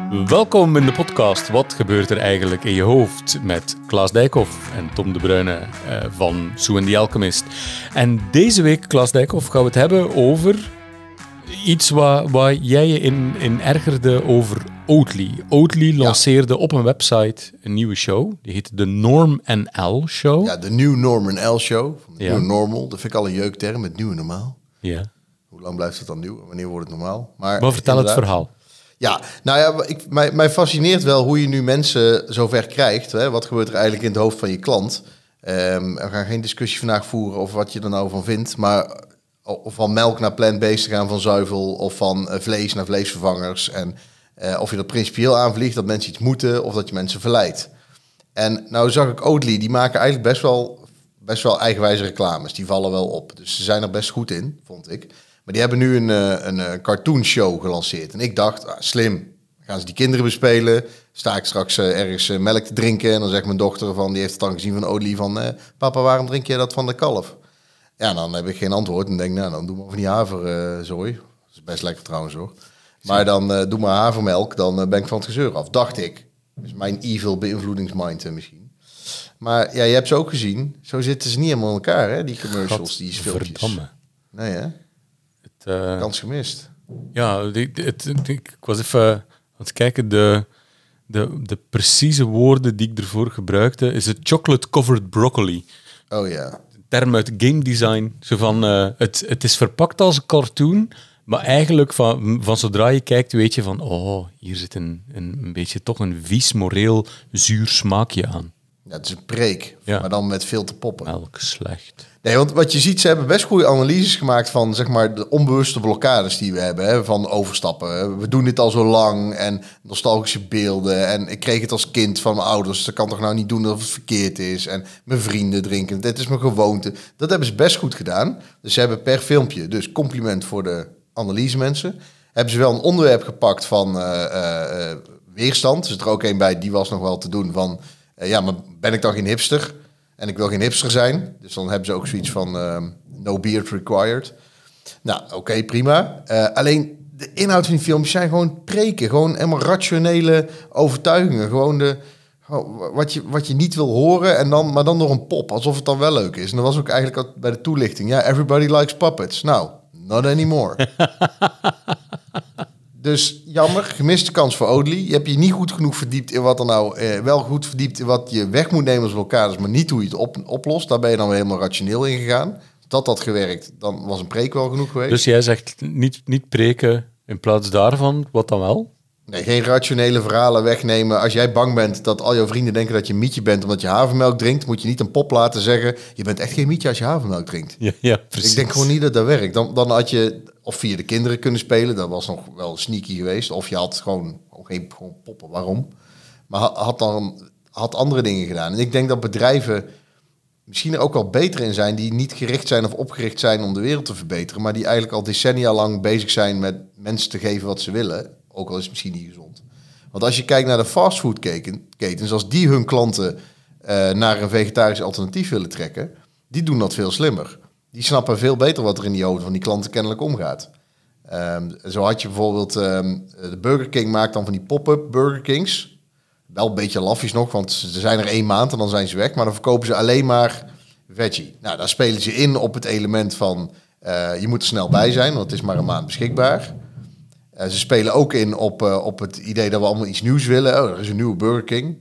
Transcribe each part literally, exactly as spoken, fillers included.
Welkom in de podcast Wat gebeurt er eigenlijk in je hoofd? Met Klaas Dijkhoff en Tom de Bruyne uh, van Sue and the Alchemist. En deze week, Klaas Dijkhoff, gaan we het hebben over iets waar, waar jij je in, in ergerde over Oatly. Oatly lanceerde ja. op een website een nieuwe show. Die heette de Norm en L Show. Ja, de New Norm en L Show. Van de ja. New Normal. Dat vind ik al een jeukterm, het nieuwe normaal. Ja. Hoe lang blijft het dan nieuw? Wanneer wordt het normaal? Maar, maar vertel het verhaal. Ja, nou ja, ik, mij, mij fascineert wel hoe je nu mensen zover krijgt. Hè? Wat gebeurt er eigenlijk in het hoofd van je klant? Um, we gaan geen discussie vandaag voeren over wat je er nou van vindt. Maar of van melk naar plant-based te gaan, van zuivel of van uh, vlees naar vleesvervangers. En uh, of je dat principieel aanvliegt, dat mensen iets moeten of dat je mensen verleidt. En nou zag ik Oatly, die maken eigenlijk best wel, best wel eigenwijze reclames. Die vallen wel op. Dus ze zijn er best goed in, vond ik. Maar die hebben nu een, een, een cartoon show gelanceerd. En ik dacht, ah, slim. Gaan ze die kinderen bespelen? Sta ik straks uh, ergens uh, melk te drinken? En dan zegt mijn dochter, van, die heeft het dan gezien van Oatly, van... Uh, papa, waarom drink jij dat van de kalf? Ja, dan heb ik geen antwoord. En denk, nou, dan doe maar van die haverzooi. Uh, dat is best lekker trouwens, hoor. Maar dan uh, doe maar havermelk, dan uh, ben ik van het gezeur af. Dacht ik. Dat is mijn evil beïnvloedingsmind uh, misschien. Maar ja, je hebt ze ook gezien. Zo zitten ze niet helemaal in elkaar, hè, die commercials, die filmpjes. Verdamme. Nee, hè? Uh, Kans gemist. Ja, het, het, het, ik was even aan het kijken. De, de, de precieze woorden die ik ervoor gebruikte is het chocolate-covered broccoli. Oh ja. Een term uit game design. Zo van, uh, het, het is verpakt als een cartoon, maar eigenlijk van, van zodra je kijkt weet je van, oh, hier zit een, een, een beetje toch een vies, moreel, zuur smaakje aan. Ja, het is een preek, ja. Maar dan met veel te poppen. Melk slecht. Nee, want wat je ziet, ze hebben best goede analyses gemaakt van, zeg maar, de onbewuste blokkades die we hebben, hè, van overstappen. We doen dit al zo lang en nostalgische beelden. En ik kreeg het als kind van mijn ouders. Dat kan toch nou niet doen dat het verkeerd is. En mijn vrienden drinken. Dit is mijn gewoonte. Dat hebben ze best goed gedaan. Dus ze hebben per filmpje, dus compliment voor de analyse mensen, hebben ze wel een onderwerp gepakt van uh, uh, weerstand. Er zit er ook een bij, die was nog wel te doen van, uh, ja, maar ben ik dan geen hipster? En ik wil geen hipster zijn. Dus dan hebben ze ook zoiets van uh, no beard required. Nou, oké, okay, prima. Uh, alleen de inhoud van die filmpjes zijn gewoon preken. Gewoon helemaal rationele overtuigingen. Gewoon de, wat, je, wat je niet wil horen, en dan, maar dan door een pop. Alsof het dan wel leuk is. En dat was ook eigenlijk bij de toelichting. Ja, everybody likes puppets. Nou, not anymore. Dus jammer, gemiste kans voor Oatly. Je hebt je niet goed genoeg verdiept in wat er nou... Eh, wel goed verdiept in wat je weg moet nemen als blokkades, maar niet hoe je het op, oplost. Daar ben je dan weer helemaal rationeel in gegaan. Dat had gewerkt, dan was een preek wel genoeg geweest. Dus jij zegt niet, niet preken in plaats daarvan, wat dan wel? Nee, geen rationele verhalen wegnemen. Als jij bang bent dat al jouw vrienden denken dat je een mietje bent omdat je havermelk drinkt, moet je niet een pop laten zeggen, je bent echt geen mietje als je havermelk drinkt. Ja, ja, precies. Ik denk gewoon niet dat dat werkt. Dan, dan had je of via de kinderen kunnen spelen, dat was nog wel sneaky geweest. Of je had gewoon, geen gewoon poppen, waarom? Maar had dan had andere dingen gedaan. En ik denk dat bedrijven misschien er ook wel beter in zijn, die niet gericht zijn of opgericht zijn om de wereld te verbeteren, maar die eigenlijk al decennia lang bezig zijn met mensen te geven wat ze willen. Ook al is het misschien niet gezond. Want als je kijkt naar de fastfoodketens, als die hun klanten uh, naar een vegetarisch alternatief willen trekken, die doen dat veel slimmer. Die snappen veel beter wat er in die hoofden van die klanten kennelijk omgaat. Um, zo had je bijvoorbeeld, um, de Burger King maakt dan van die pop-up Burger Kings. Wel een beetje lafjes nog, want ze zijn er één maand en dan zijn ze weg. Maar dan verkopen ze alleen maar veggie. Nou, daar spelen ze in op het element van, uh, je moet er snel bij zijn, want het is maar een maand beschikbaar. Uh, ze spelen ook in op, uh, op het idee dat we allemaal iets nieuws willen. Oh, er is een nieuwe Burger King.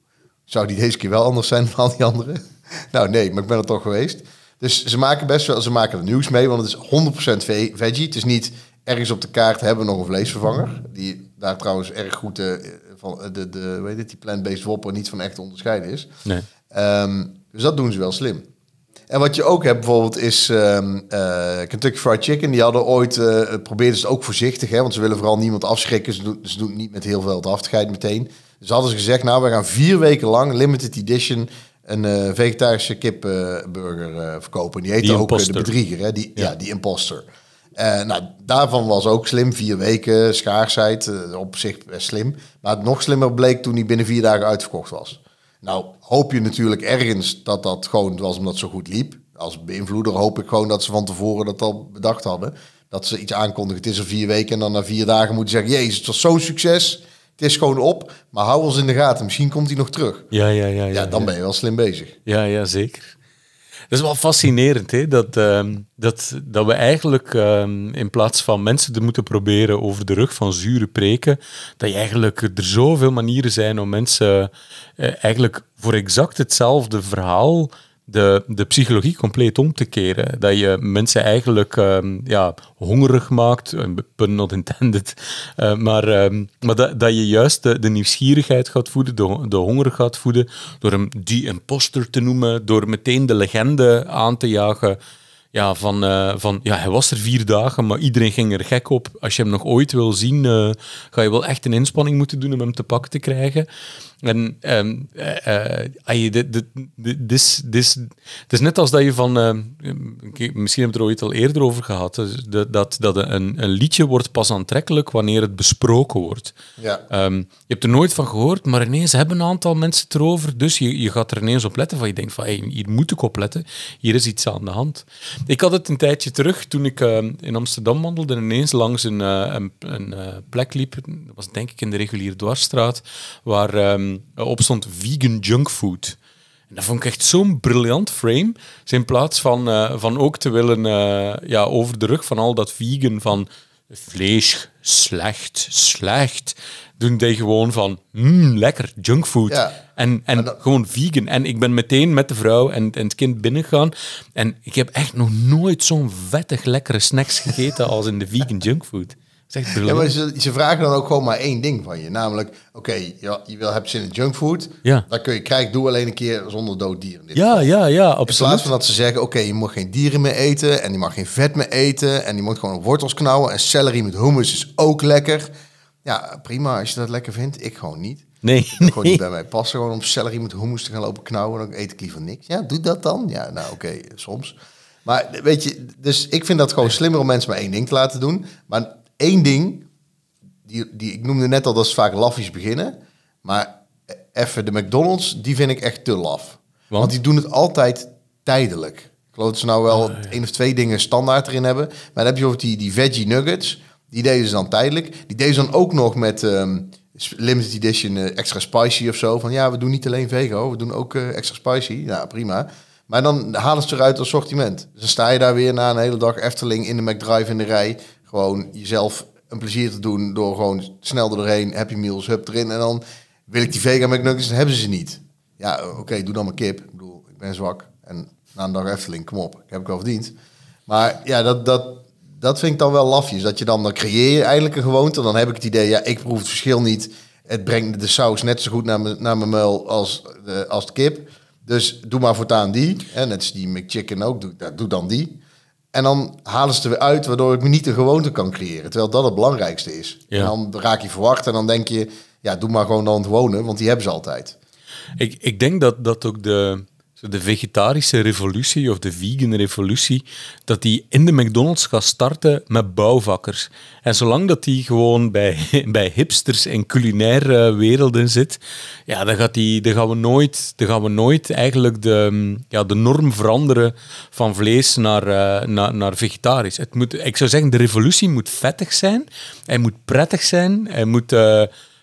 Zou die deze keer wel anders zijn dan al die andere? Nou, nee, maar ik ben er toch geweest. Dus ze maken best wel, ze maken er nieuws mee, want het is honderd procent ve- veggie. Het is niet ergens op de kaart hebben we nog een vleesvervanger. Die daar trouwens erg goed uh, van de, de, weet het, die plant-based Whopper niet van echt te onderscheiden is. Nee. Um, dus dat doen ze wel slim. En wat je ook hebt bijvoorbeeld is um, uh, Kentucky Fried Chicken. Die hadden ooit, uh, probeerden ze het ook voorzichtig, hè, want ze willen vooral niemand afschrikken. Ze doen, ze doen het niet met heel veel haftigheid meteen. Dus hadden ze gezegd, nou, we gaan vier weken lang, limited edition, een uh, vegetarische kipburger uh, uh, verkopen. Die heette ook uh, de bedrieger, hè? Die, ja. ja, die imposter. Uh, nou, daarvan was ook slim, vier weken, schaarsheid, uh, op zich best slim. Maar het nog slimmer bleek toen die binnen vier dagen uitverkocht was. Nou, hoop je natuurlijk ergens dat dat gewoon was omdat het zo goed liep. Als beïnvloeder hoop ik gewoon dat ze van tevoren dat al bedacht hadden. Dat ze iets aankondigen, het is er vier weken en dan na vier dagen moeten zeggen, jezus, het was zo'n succes. het is gewoon op, maar hou ons in de gaten. Misschien komt hij nog terug. Ja, ja, ja. Ja, Ja, dan ja. ben je wel slim bezig. Ja, ja, zeker. Dat is wel fascinerend, hè? Dat, um, dat, dat we eigenlijk um, in plaats van mensen te moeten proberen over de rug van zure preken, dat je eigenlijk er zoveel manieren zijn om mensen uh, eigenlijk voor exact hetzelfde verhaal de, de psychologie compleet om te keren. Dat je mensen eigenlijk um, ja, hongerig maakt, pun not intended, uh, maar, um, maar dat, dat je juist de, de nieuwsgierigheid gaat voeden, de, de honger gaat voeden, door hem die imposter te noemen, door meteen de legende aan te jagen. Ja, van, uh, van, ja, hij was er vier dagen, maar iedereen ging er gek op. Als je hem nog ooit wil zien, uh, ga je wel echt een inspanning moeten doen om hem te pakken te krijgen. En um, uh, uh, dit, dit, dit, dit, dit, het is net als dat je van... Uh, misschien hebben we het er ooit al eerder over gehad. Dat, dat, dat een, een liedje wordt pas aantrekkelijk wanneer het besproken wordt. Ja. Um, je hebt er nooit van gehoord, maar ineens hebben een aantal mensen het erover. Dus je, je gaat er ineens op letten. Van je denkt van, hey, hier moet ik op letten. Hier is iets aan de hand. Ik had het een tijdje terug, toen ik uh, in Amsterdam wandelde en ineens langs een, uh, een, een uh, plek liep. Dat was denk ik in de reguliere dwarsstraat, waar um, op stond vegan junkfood. En dat vond ik echt zo'n briljant frame. Dus in plaats van, uh, van ook te willen uh, ja, over de rug van al dat vegan, van vlees, slecht, slecht, doen die gewoon van, mm, lekker, junkfood. Ja. En, en dat... gewoon vegan. En ik ben meteen met de vrouw en, en het kind binnengegaan. En ik heb echt nog nooit zo'n vettig lekkere snacks gegeten als in de vegan junkfood. Dat is echt Ja, maar ze, ze vragen dan ook gewoon maar één ding van je. Namelijk, oké, okay, je, je wil hebt zin in junkfood. Ja. Dan kun je krijgen, doe alleen een keer zonder dood dier. In dit ja, ja, ja, absoluut. In plaats van dat ze zeggen, oké, okay, je mag geen dieren meer eten en je mag geen vet meer eten en je moet gewoon wortels knauwen en celery met hummus is ook lekker. Ja, prima, als je dat lekker vindt. Ik gewoon niet. Nee, ik nee. Gewoon niet bij mij passen, gewoon om celery met hummus te gaan lopen knauwen. Dan eet ik liever niks. Ja, doe dat dan. Ja, nou oké, okay, soms. Maar weet je, dus ik vind dat gewoon slimmer om mensen maar één ding te laten doen. Maar één ding, die, die ik noemde net al, dat is vaak lafjes beginnen. Maar even de McDonald's, die vind ik echt te laf. Want, Want die doen het altijd tijdelijk. Ik geloof dat ze nou wel oh, ja. één of twee dingen standaard erin hebben. Maar dan heb je over die, die veggie nuggets. Die deden ze dan tijdelijk. Die deden ze dan ook nog met um, limited edition uh, extra spicy of zo. Van ja, we doen niet alleen vego, we doen ook uh, extra spicy. Ja, prima. Maar dan halen ze eruit als sortiment. Dus dan sta je daar weer na een hele dag Efteling in de McDrive in de rij. Gewoon jezelf een plezier te doen door gewoon snel er doorheen. Happy Meals, hup erin. En dan wil ik die vegan McNuggets, dan hebben ze niet. Ja, oké, okay, doe dan maar kip. Ik bedoel, ik ben zwak. En na een dag Efteling, kom op. Ik heb ik wel verdiend. Maar ja, dat... dat Dat vind ik dan wel lafjes. Dat je dan, dan creëer je eigenlijk een gewoonte. Dan heb ik het idee, ja, ik proef het verschil niet. Het brengt de saus net zo goed naar mijn, naar mijn muil als de, als de kip. Dus doe maar voortaan die. En net als die McChicken ook, doe, doe dan die. En dan halen ze er weer uit, waardoor ik me niet een gewoonte kan creëren. Terwijl dat het belangrijkste is. Ja. En dan raak je verwacht en dan denk je, ja, doe maar gewoon dan het wonen, want die hebben ze altijd. Ik, ik denk dat dat ook de... de vegetarische revolutie of de vegan revolutie, dat die in de McDonald's gaat starten met bouwvakkers. En zolang dat die gewoon bij, bij hipsters en culinaire werelden zit, ja, dan, gaat die, dan, gaan we nooit, dan gaan we nooit eigenlijk de, ja, de norm veranderen van vlees naar, uh, naar, naar vegetarisch. Het moet, ik zou zeggen, de revolutie moet vettig zijn, hij moet prettig zijn, hij moet... Uh,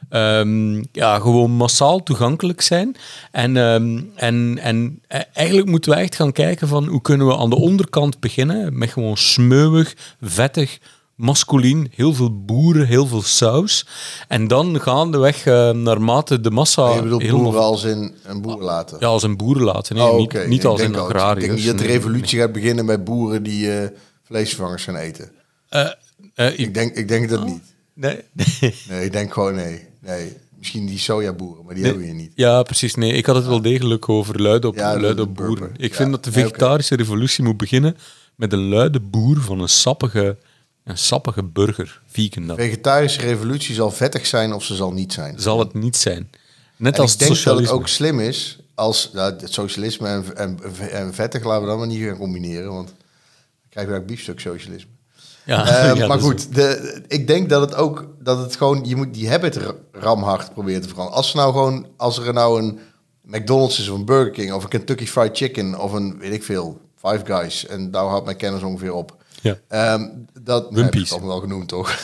Um, ja, gewoon massaal toegankelijk zijn. En, um, en, en eigenlijk moeten we echt gaan kijken van hoe kunnen we aan de onderkant beginnen met gewoon smeuig, vettig, masculien, heel veel boeren, heel veel saus. En dan gaandeweg uh, naarmate de massa... Je bedoelt helemaal... boeren als in een boer laten? Ja, als een boer laten. Nee, oh, niet, okay. niet als een agrariër. Ik denk niet dat de revolutie gaat beginnen met boeren die uh, vleesvervangers gaan eten. Uh, uh, ik, denk, ik denk dat oh. niet. Nee. nee, ik denk gewoon nee. nee. Misschien die sojaboeren, maar die nee. hebben we hier niet. Ja, precies. Nee, ik had het wel degelijk over luid op, ja, luid op boeren. Ik ja. vind dat de vegetarische okay. revolutie moet beginnen met een luide boer van een sappige, een sappige burger. Vegan dan. De vegetarische revolutie zal vettig zijn of ze zal niet zijn. Zal het niet zijn. Net en als ik denk socialisme. dat het ook slim is als nou, het socialisme en, en, en vettig, laten we dat maar niet gaan combineren, want dan krijgen we ook biefstuk socialisme. Ja, uh, ja, maar goed, de, ik denk dat het ook dat het gewoon je moet die habit ramhard proberen te veranderen. Als er nou gewoon als er nou een McDonald's is of een Burger King of een Kentucky Fried Chicken of een weet ik veel Five Guys en daar houdt mijn kennis ongeveer op. Ja. Um, dat One heb ik Piece. het wel genoemd, toch?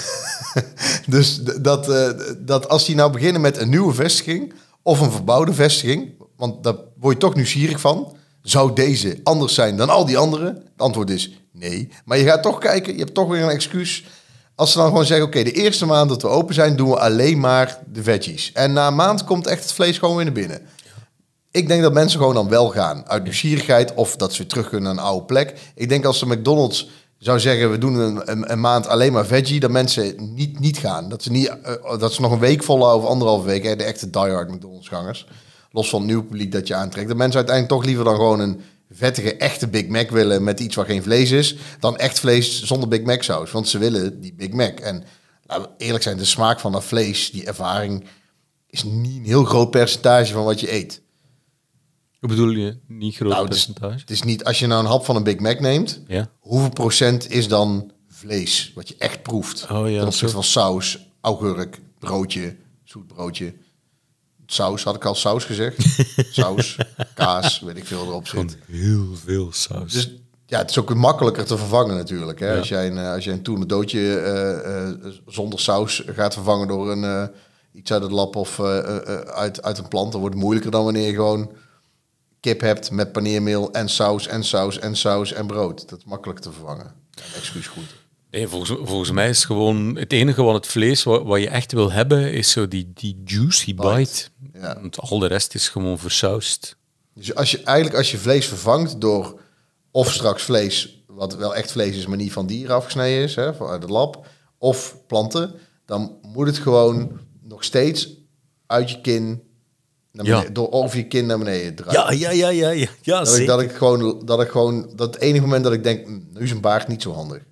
Dus d- dat, uh, dat als die nou beginnen met een nieuwe vestiging of een verbouwde vestiging, want daar word je toch nieuwsgierig van, zou deze anders zijn dan al die andere? Het antwoord is nee. Maar je gaat toch kijken, je hebt toch weer een excuus. Als ze dan gewoon zeggen, oké, okay, de eerste maand dat we open zijn, doen we alleen maar de veggies. En na een maand komt echt het vlees gewoon weer naar binnen. Ik denk dat mensen gewoon dan wel gaan. Uit nieuwsgierigheid of dat ze weer terug kunnen naar een oude plek. Ik denk als de McDonald's zou zeggen, we doen een, een, een maand alleen maar veggie, dat mensen niet, niet gaan. Dat ze, niet, uh, dat ze nog een week volhouden of anderhalve week. Hè, de echte diehard McDonald's gangers. Los van het nieuwe publiek dat je aantrekt. Dat mensen uiteindelijk toch liever dan gewoon een vettige, echte Big Mac willen met iets waar geen vlees is, dan echt vlees zonder Big Mac saus. Want ze willen die Big Mac. En laten we eerlijk zijn, de smaak van dat vlees, die ervaring, is niet een heel groot percentage van wat je eet. Hoe bedoel je? Niet groot Nou, het is, percentage? het is niet, als je nou een hap van een Big Mac neemt, Ja. hoeveel procent is dan vlees, wat je echt proeft? Oh ja, Ten opzichte zo. van saus, augurk, broodje, zoet broodje. Saus, had ik al saus gezegd? Saus, kaas, weet ik veel erop zit. Heel veel saus. Dus ja, het is ook makkelijker te vervangen natuurlijk. Hè? Ja. Als jij een, eh, als jij een tournedootje uh, uh, zonder saus gaat vervangen door een, uh, iets uit het lab of uh, uh, uit, uit een plant, dan wordt het moeilijker dan wanneer je gewoon kip hebt met paneermeel en saus en saus en saus en brood. Dat is makkelijker te vervangen. Ja, excuus goed. Nee, volgens, volgens mij is gewoon het enige van het vlees wat, wat je echt wil hebben, is zo die, die juicy bite. Bite. Ja. Want al de rest is gewoon versausd. Dus als je eigenlijk als je vlees vervangt door of straks vlees, wat wel echt vlees is, maar niet van dieren afgesneden is, hè, uit het lab, of planten, dan moet het gewoon nog steeds uit je kin naar beneden, Ja. door over je kin naar beneden draaien. Ja, ja, ja, ja, ja. ja dat, ik, dat ik gewoon, dat ik gewoon, dat het enige moment dat ik denk, hm, nu is een baard niet zo handig.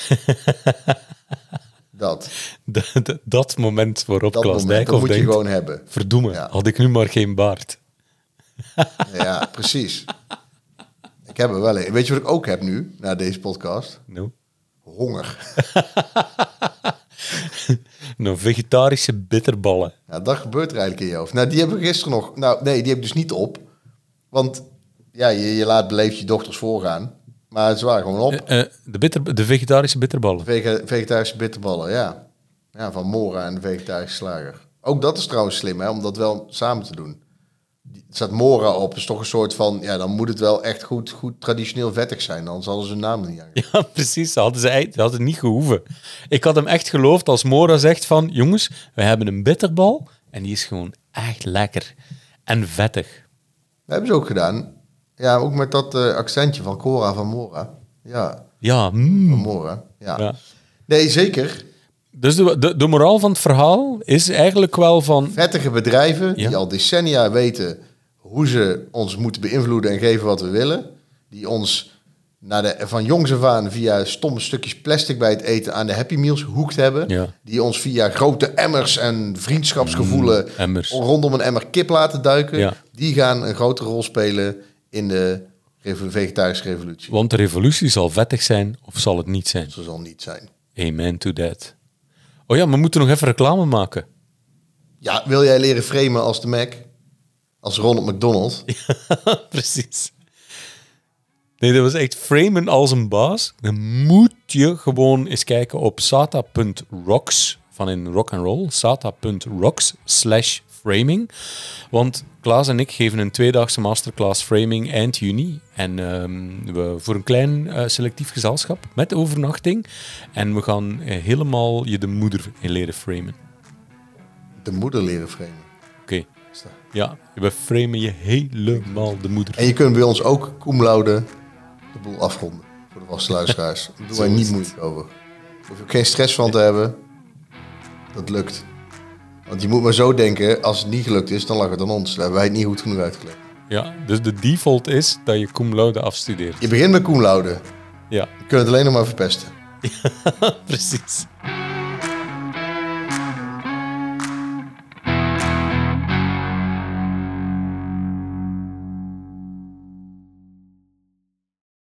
dat. dat, dat, dat moment waarop Dat Klaas moment, dat Dijkhoff moet je denkt, gewoon hebben. verdoemen, Ja. had ik nu maar geen baard. Ja, precies. Ik heb er wel een. Weet je wat ik ook heb nu, na deze podcast? No. Honger. Nou, vegetarische bitterballen. Ja, dat gebeurt er eigenlijk in je hoofd. Nou, die hebben we gisteren nog... Nou, nee, die heb ik dus niet op. Want ja, je, je laat beleefd je dochters voorgaan. Maar ze waren gewoon op. Uh, uh, de, bitter, de vegetarische bitterballen. Vege, vegetarische bitterballen, ja. Ja, van Mora en de vegetarische slager. Ook dat is trouwens slim, hè, om dat wel samen te doen. Er staat Mora op, dat is toch een soort van... Ja, dan moet het wel echt goed, goed traditioneel vettig zijn. Anders hadden ze hun naam niet aan. Ja, precies. Dat hadden ze eigenlijk- dat had het niet gehoeven. Ik had hem echt geloofd als Mora zegt van... Jongens, we hebben een bitterbal en die is gewoon echt lekker. En vettig. Dat hebben ze ook gedaan. Ja, ook met dat uh, accentje van Cora van Mora. Ja, Ja, mm. van Mora. Ja. Ja. Nee, zeker. Dus de, de, de moraal van het verhaal is eigenlijk wel van... Vettige bedrijven Ja. die al decennia weten hoe ze ons moeten beïnvloeden en geven wat we willen. Die ons naar de, van jongs af aan via stomme stukjes plastic bij het eten aan de Happy Meals gehoekt hebben. Ja. Die ons via grote emmers en vriendschapsgevoelen Mm, emmers. rondom een emmer kip laten duiken. Ja. Die gaan een grote rol spelen in de revo- vegetarische revolutie. Want de revolutie zal vettig zijn of zal het niet zijn. Zo zal niet zijn. Amen to that. Oh ja, we moeten nog even reclame maken. Ja, wil jij leren framen als de Mac? Als Ronald McDonald? Precies. Nee, dat was echt framen als een baas. Dan moet je gewoon eens kijken op sata punt rocks, van in rock and roll, sata punt rocks slash framing. Want Klaas en ik geven een tweedaagse masterclass framing eind juni. En um, we voor een klein uh, selectief gezelschap met overnachting. En we gaan uh, helemaal je de moeder leren framen. De moeder leren framen. Oké. Okay. Ja, we framen je helemaal de moeder. En je kunt bij ons ook cum laude de boel afronden. Voor de vaste luisteraars. Daar doen wij niet moeilijk over. Daar hoef je ook geen stress van te hebben. Dat lukt. Want je moet maar zo denken, als het niet gelukt is, dan lag het aan ons. Daar hebben wij het niet goed genoeg uitgelegd. Ja, dus de default is dat je cum laude afstudeert. Je begint met cum laude. Ja. Je kunt het alleen nog maar verpesten. Precies.